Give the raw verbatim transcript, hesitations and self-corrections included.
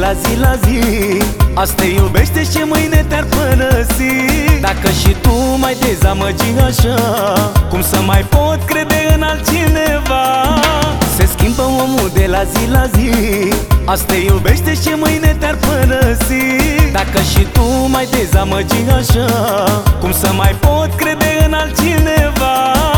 la zi la zi. Azi te iubește și mâine te-ar părăsi. Dacă și tu mai dezamăgi așa, cum să mai pot crede în altcineva? Se schimbă omul de la zi la zi. Azi te iubește și mâine te-ar părăsi. Dacă și tu mai dezamăgi așa, cum să mai pot crede în altcineva?